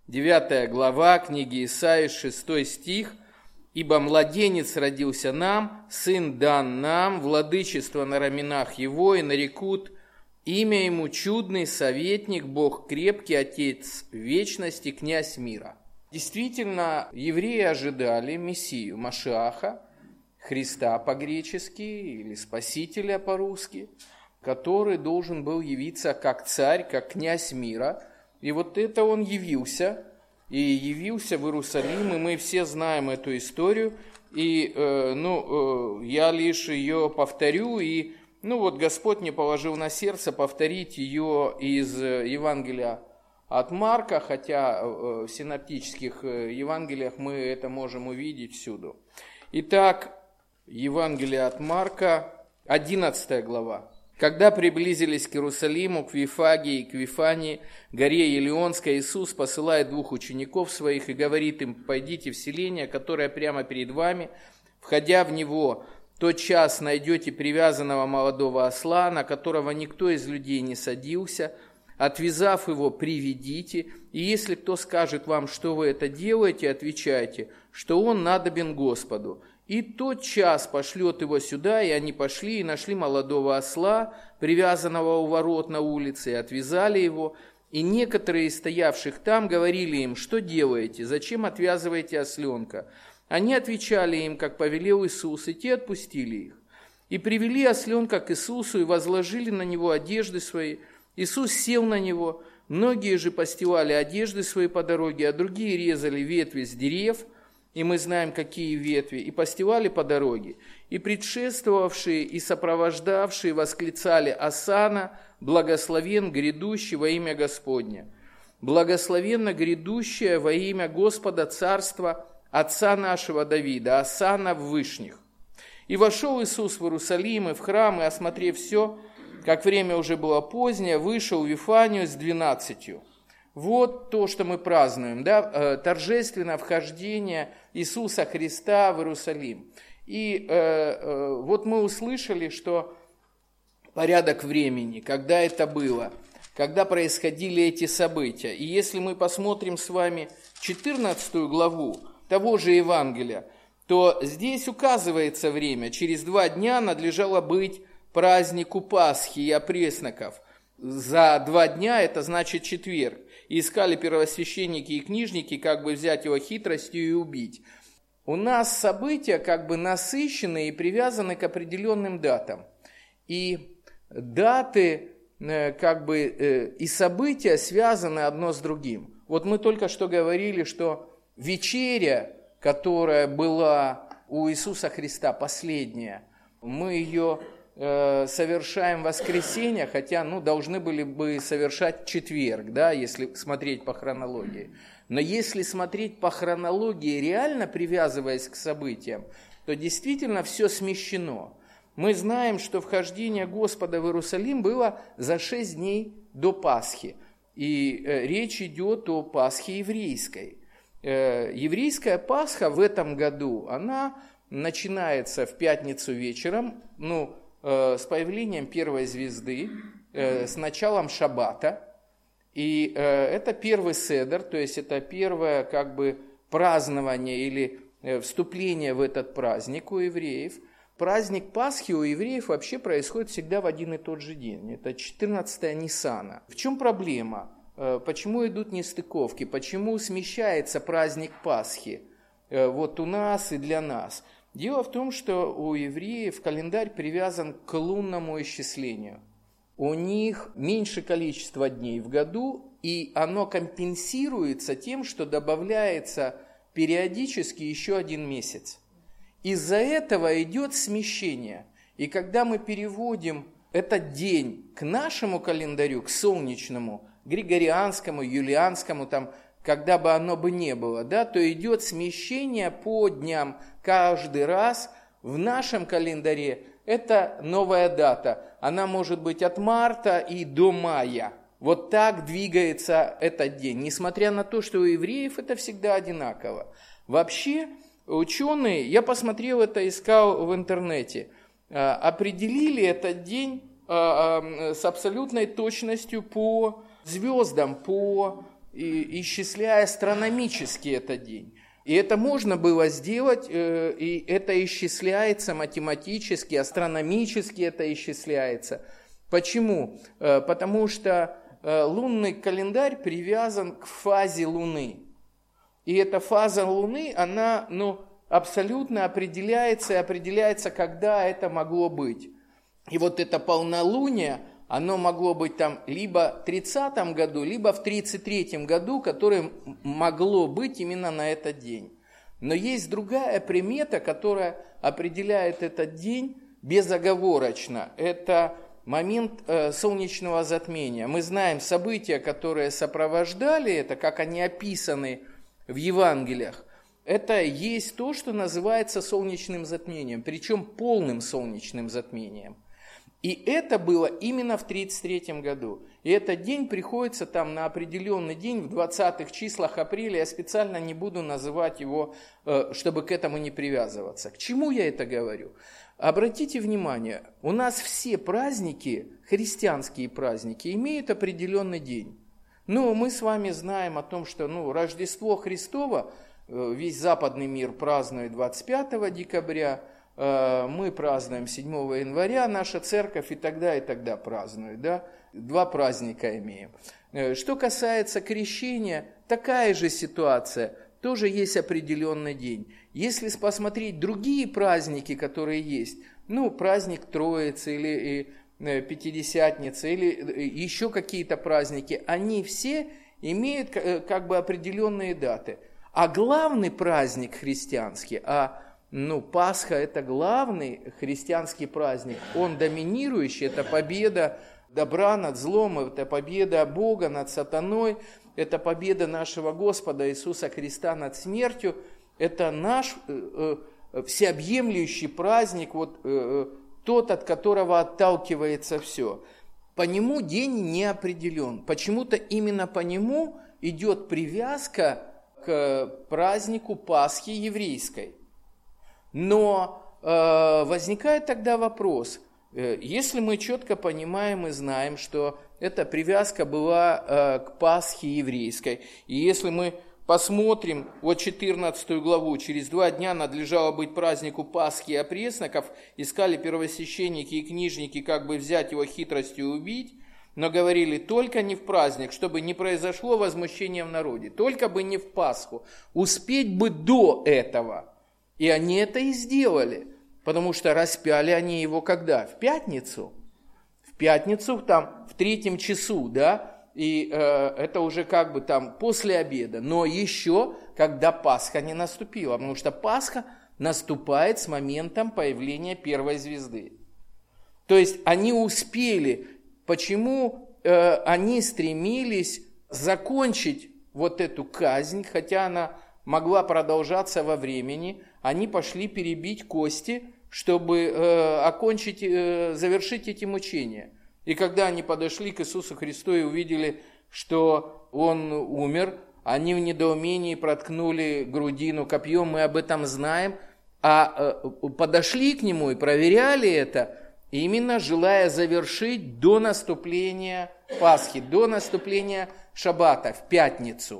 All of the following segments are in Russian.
9 глава книги Исаии, 6 стих. «Ибо младенец родился нам, сын дан нам, владычество на раменах его, и нарекут имя ему чудный советник, Бог крепкий, Отец вечности, князь мира». Действительно, евреи ожидали Мессию, Машиаха, Христа по-гречески или Спасителя по-русски, который должен был явиться как царь, как князь мира. И вот это он явился, и явился в Иерусалим, и мы все знаем эту историю. И я лишь ее повторю, и Господь мне положил на сердце повторить ее из Евангелия от Марка, хотя в синоптических Евангелиях мы это можем увидеть всюду. Итак, Евангелие от Марка, 11 глава. «Когда приблизились к Иерусалиму, к Вифагии и к Вифании, горе Елеонской, Иисус посылает 2 учеников своих и говорит им: пойдите в селение, которое прямо перед вами, входя в него, тотчас найдете привязанного молодого осла, на которого никто из людей не садился. Отвязав его, приведите, и если кто скажет вам, что вы это делаете, отвечайте, что он надобен Господу. И тотчас пошлет его сюда, и они пошли и нашли молодого осла, привязанного у ворот на улице, и отвязали его. И некоторые из стоявших там говорили им: что делаете, зачем отвязываете осленка? Они отвечали им, как повелел Иисус, и те отпустили их. И привели осленка к Иисусу, и возложили на него одежды свои. Иисус сел на него, многие же постилали одежды свои по дороге, а другие резали ветви с дерев, и мы знаем, какие ветви, и постилали по дороге. И предшествовавшие и сопровождавшие восклицали: «Осанна, благословен грядущий во имя Господня! Благословенно грядущее во имя Господа царства Отца нашего Давида, Осанна в вышних!» И вошел Иисус в Иерусалим и в храм, и, осмотрев все, как время уже было позднее, вышел в Вифанию с 12. Вот то, что мы празднуем, торжественное вхождение Иисуса Христа в Иерусалим. И вот мы услышали, что порядок времени, когда это было, когда происходили эти события. И если мы посмотрим с вами 14 главу того же Евангелия, то здесь указывается время. Через 2 дня надлежало быть празднику Пасхи и опресноков. За 2 дня, это значит четверг. И искали первосвященники и книжники, как бы взять его хитростью и убить. У нас события как бы насыщены и привязаны к определенным датам. И даты и события связаны одно с другим. Вот мы только что говорили, что вечеря, которая была у Иисуса Христа, последняя, мы ее совершаем в воскресенье, хотя должны были бы совершать в четверг, если смотреть по хронологии. Но если смотреть по хронологии, реально привязываясь к событиям, то действительно все смещено. Мы знаем, что вхождение Господа в Иерусалим было за 6 дней до Пасхи. И речь идет о Пасхе еврейской. Еврейская Пасха в этом году, она начинается в пятницу вечером, с появлением первой звезды, с началом шаббата. И это первый седер, то есть это первое празднование или вступление в этот праздник у евреев. Праздник Пасхи у евреев вообще происходит всегда в один и тот же день. Это 14 Ниссана. В чем проблема? Почему идут нестыковки? Почему смещается праздник Пасхи? Вот у нас и для нас. Дело в том, что у евреев календарь привязан к лунному исчислению. У них меньше количество дней в году, и оно компенсируется тем, что добавляется периодически еще 1 месяц. Из-за этого идет смещение. И когда мы переводим этот день к нашему календарю, к солнечному, григорианскому, юлианскому, когда бы оно бы не было, то идет смещение по дням каждый раз. В нашем календаре это новая дата. Она может быть от марта и до мая. Вот так двигается этот день. Несмотря на то, что у евреев это всегда одинаково. Вообще, ученые, я посмотрел это, искал в интернете, определили этот день с абсолютной точностью по звездам, по исчисляя астрономически этот день. И это можно было сделать, и это исчисляется математически, астрономически это исчисляется. Почему? Потому что лунный календарь привязан к фазе Луны. И эта фаза Луны, она абсолютно определяется, когда это могло быть. И вот это полнолуние, оно могло быть там либо в 30-м году, либо в 33-м году, которое могло быть именно на этот день. Но есть другая примета, которая определяет этот день безоговорочно. Это момент солнечного затмения. Мы знаем события, которые сопровождали это, как они описаны в Евангелиях. Это есть то, что называется солнечным затмением, причем полным солнечным затмением. И это было именно в 1933 году. И этот день приходится там на определенный день, в 20-х числах апреля. Я специально не буду называть его, чтобы к этому не привязываться. К чему я это говорю? Обратите внимание, у нас все праздники, христианские праздники, имеют определенный день. Мы с вами знаем о том, что Рождество Христово весь западный мир празднует 25 декабря, мы празднуем 7 января, наша церковь и тогда празднует, да? 2 праздника имеем. Что касается крещения, такая же ситуация, тоже есть определенный день. Если посмотреть другие праздники, которые есть, праздник Троицы или Пятидесятница или еще какие-то праздники, они все имеют как бы определенные даты. А главный праздник христианский, Пасха – это главный христианский праздник, он доминирующий, это победа добра над злом, это победа Бога над сатаной, это победа нашего Господа Иисуса Христа над смертью, это наш всеобъемлющий праздник, тот, от которого отталкивается все. По нему день не определен, почему-то именно по нему идет привязка к празднику Пасхи еврейской. Но возникает тогда вопрос, если мы четко понимаем и знаем, что эта привязка была к Пасхе еврейской, и если мы посмотрим 14 главу, через 2 дня надлежало быть празднику Пасхи и опресноков, искали первосвященники и книжники, как бы взять его хитростью и убить, но говорили, только не в праздник, чтобы не произошло возмущение в народе, только бы не в Пасху, успеть бы до этого. И они это и сделали, потому что распяли они его когда? В пятницу. В пятницу, там, в 3 часу, да, и это уже как бы там после обеда. Но еще, когда Пасха не наступила, потому что Пасха наступает с моментом появления первой звезды. То есть они успели, почему они стремились закончить вот эту казнь, хотя она могла продолжаться во времени, они пошли перебить кости, чтобы завершить эти мучения. И когда они подошли к Иисусу Христу и увидели, что Он умер, они в недоумении проткнули грудину копьем, мы об этом знаем, а подошли к Нему и проверяли это, именно желая завершить до наступления Пасхи, до наступления Шаббата, в пятницу.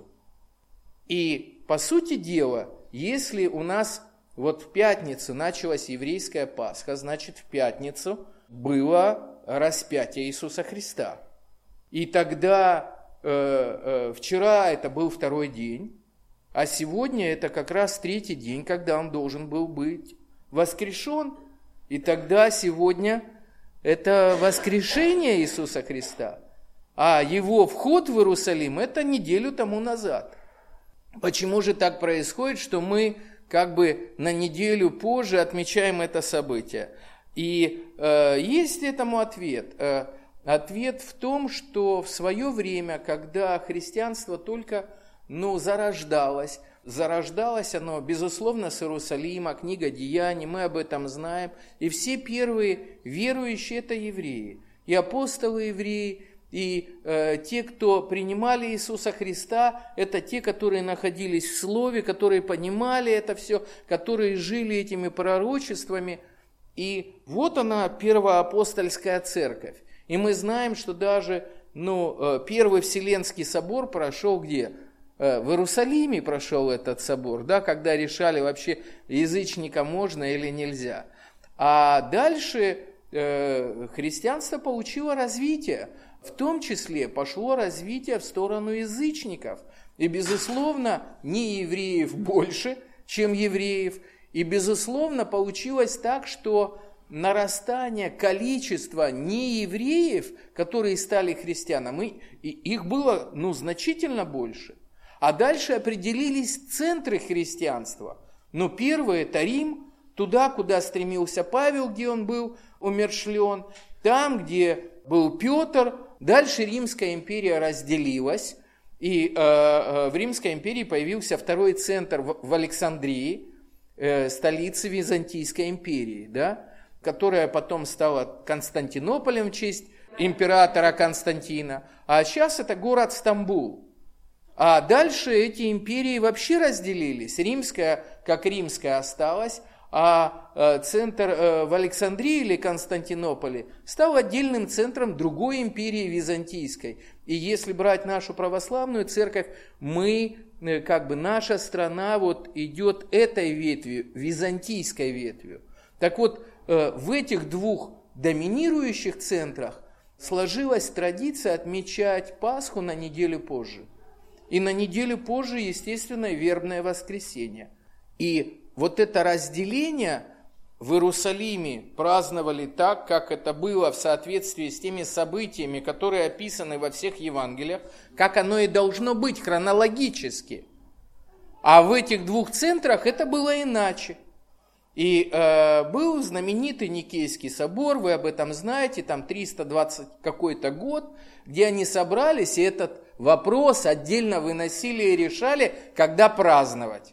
И, по сути дела, если у нас вот в пятницу началась еврейская Пасха, значит, в пятницу было распятие Иисуса Христа. И тогда, вчера это был 2-й день, а сегодня это как раз 3-й день, когда Он должен был быть воскрешен. И тогда сегодня это воскрешение Иисуса Христа, а Его вход в Иерусалим это неделю тому назад. Почему же так происходит, что мы как бы на неделю позже отмечаем это событие? И есть этому ответ. Ответ в том, что в свое время, когда христианство только зарождалось оно, безусловно, с Иерусалима, книга Деяний, мы об этом знаем. И все первые верующие – это евреи. И апостолы евреи, и те, кто принимали Иисуса Христа, это те, которые находились в Слове, которые понимали это все, которые жили этими пророчествами. И вот она, первая апостольская церковь. И мы знаем, что даже Первый Вселенский собор прошел где? В Иерусалиме прошел этот собор, да, когда решали вообще, язычникам можно или нельзя. А дальше христианство получило развитие. В том числе пошло развитие в сторону язычников. И, безусловно, не евреев больше, чем евреев. И, безусловно, получилось так, что нарастание количества неевреев, которые стали христианами, их было значительно больше. А дальше определились центры христианства. Первый – это Рим, туда, куда стремился Павел, где он был умерщвлен, там, где был Петр. Дальше Римская империя разделилась, и в Римской империи появился второй центр в Александрии, столице Византийской империи, да, которая потом стала Константинополем в честь императора Константина, а сейчас это город Стамбул. А дальше эти империи вообще разделились. Римская, как римская, осталась, а центр в Александрии или Константинополе стал отдельным центром другой империи византийской. И если брать нашу православную церковь, наша страна идет этой ветвью, византийской ветвью. Так вот, в этих двух доминирующих центрах сложилась традиция отмечать Пасху на неделю позже. И на неделю позже, естественно, вербное воскресенье. И это разделение в Иерусалиме праздновали так, как это было в соответствии с теми событиями, которые описаны во всех Евангелиях, как оно и должно быть хронологически. А в этих двух центрах это было иначе. И был знаменитый Никейский собор, вы об этом знаете, там 320 какой-то год, где они собрались, и этот вопрос отдельно выносили и решали, когда праздновать.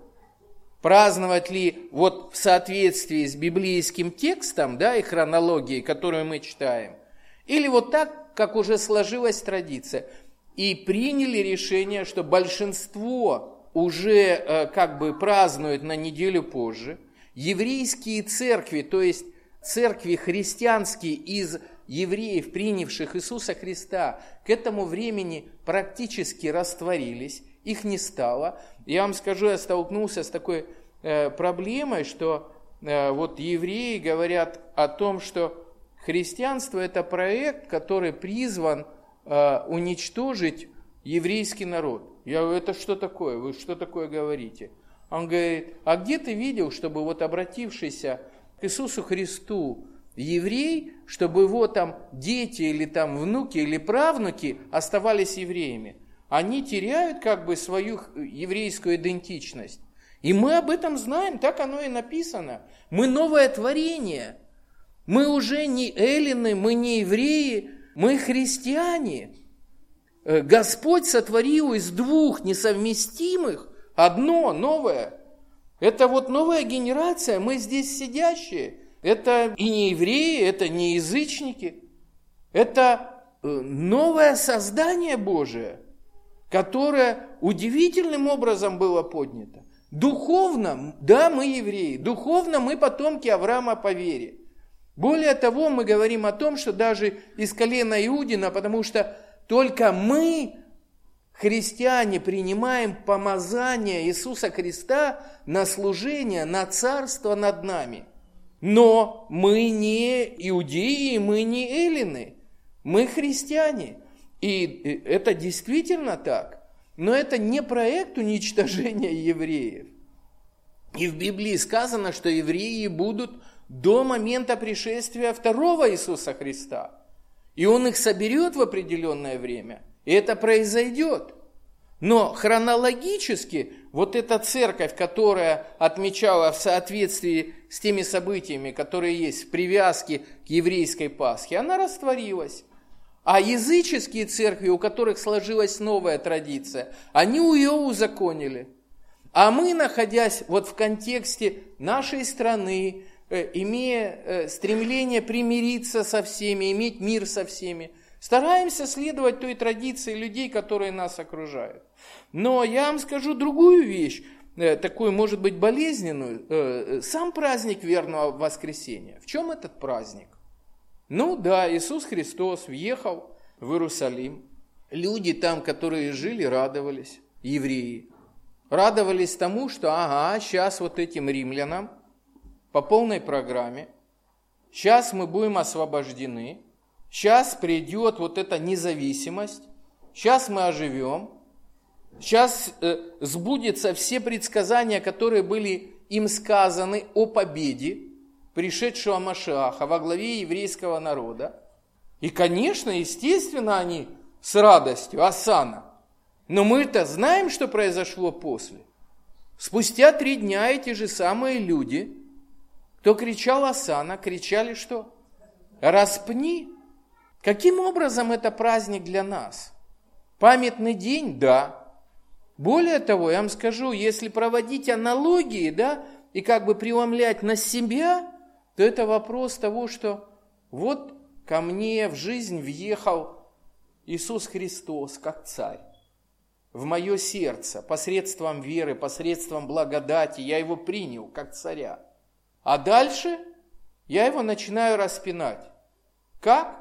Праздновать ли в соответствии с библейским текстом, да, и хронологией, которую мы читаем, или так, как уже сложилась традиция. И приняли решение, что большинство уже празднует на неделю позже. Еврейские церкви, то есть церкви христианские из евреев, принявших Иисуса Христа, к этому времени практически растворились, их не стало. Я вам скажу, я столкнулся с такой проблемой, что евреи говорят о том, что христианство – это проект, который призван уничтожить еврейский народ. Я говорю, это что такое? Вы что такое говорите? Он говорит, а где ты видел, чтобы обратившийся к Иисусу Христу еврей, чтобы его дети или внуки или правнуки оставались евреями? Они теряют свою еврейскую идентичность. И мы об этом знаем, так оно и написано. Мы новое творение. Мы уже не эллины, мы не евреи, мы христиане. Господь сотворил из двух несовместимых одно новое. Это новая генерация, мы здесь сидящие. Это и не евреи, это не язычники. Это новое создание Божие, которое удивительным образом было поднято. Духовно, да, мы евреи, духовно мы потомки Авраама по вере. Более того, мы говорим о том, что даже из колена Иудина, потому что только мы, христиане, принимаем помазание Иисуса Христа на служение, на царство над нами. Но мы не иудеи, мы не эллины, мы христиане. И это действительно так. Но это не проект уничтожения евреев. И в Библии сказано, что евреи будут до момента пришествия второго Иисуса Христа. И Он их соберет в определенное время, и это произойдет. Но хронологически эта церковь, которая отмечала в соответствии с теми событиями, которые есть в привязке к еврейской Пасхе, она растворилась. А языческие церкви, у которых сложилась новая традиция, они ее узаконили. А мы, находясь в контексте нашей страны, имея стремление примириться со всеми, иметь мир со всеми, стараемся следовать той традиции людей, которые нас окружают. Но я вам скажу другую вещь, такую, может быть, болезненную. Сам праздник вербного воскресенья. В чем этот праздник? Иисус Христос въехал в Иерусалим. Люди там, которые жили, радовались, евреи. Радовались тому, что сейчас вот этим римлянам по полной программе, сейчас мы будем освобождены, сейчас придет вот эта независимость, сейчас мы оживем, сейчас сбудутся все предсказания, которые были им сказаны о победе пришедшего Машиаха во главе еврейского народа. И, конечно, естественно, они с радостью, осанна. Но мы-то знаем, что произошло после. Спустя 3 дня эти же самые люди, кто кричал осанна, кричали что? Распни. Каким образом это праздник для нас? Памятный день? Да. Более того, я вам скажу, если проводить аналогии, и как бы преломлять на себя, то это вопрос того, что вот ко мне в жизнь въехал Иисус Христос как царь. В мое сердце, посредством веры, посредством благодати, я его принял как царя. А дальше я его начинаю распинать. Как?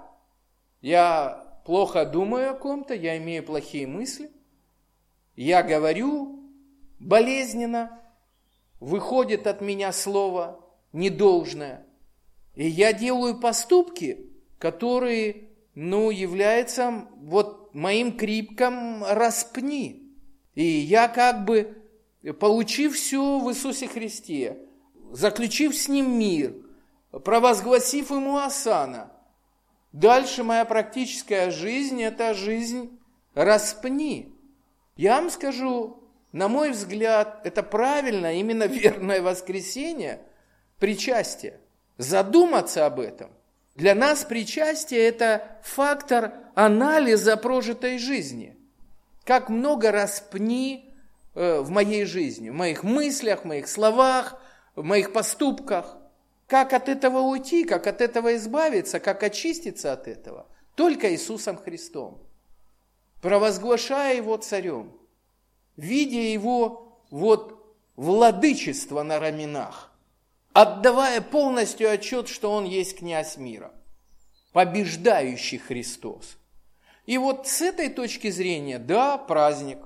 Я плохо думаю о ком-то, я имею плохие мысли, я говорю болезненно, выходит от меня слово недолжное, и я делаю поступки, которые, являются моим криком «распни». И я как бы, получив все в Иисусе Христе, заключив с Ним мир, провозгласив Ему осанна, дальше моя практическая жизнь – это жизнь «распни». Я вам скажу, на мой взгляд, это правильно, именно верное воскресение, причастие. Задуматься об этом. Для нас причастие – это фактор анализа прожитой жизни. Как много распни в моей жизни, в моих мыслях, в моих словах, в моих поступках. Как от этого уйти, как от этого избавиться, как очиститься от этого? Только Иисусом Христом. Провозглашая Его царем, видя Его владычество на раменах, отдавая полностью отчет, что Он есть князь мира, побеждающий Христос. И с этой точки зрения, праздник,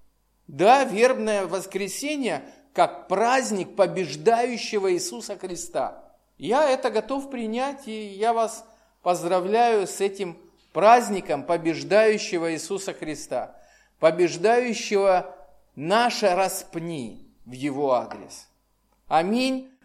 вербное воскресенье, как праздник побеждающего Иисуса Христа. Я это готов принять, и я вас поздравляю с этим праздником побеждающего Иисуса Христа, побеждающего наше распни в Его адрес. Аминь.